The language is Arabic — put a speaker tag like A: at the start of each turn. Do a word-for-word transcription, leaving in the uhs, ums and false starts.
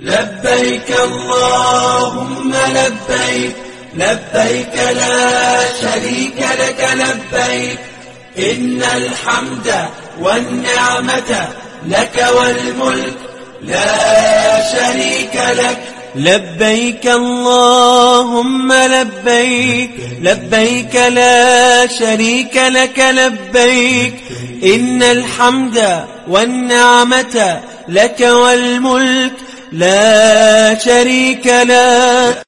A: لبيك اللهم لبيك، لبيك لا شريك لك لبيك، إن الحمد والنعمة لك والملك لا شريك لك.
B: لبيك اللهم لبيك، لبيك لا شريك لك لبيك، إن الحمد والنعمة لك والملك لا شريك لك.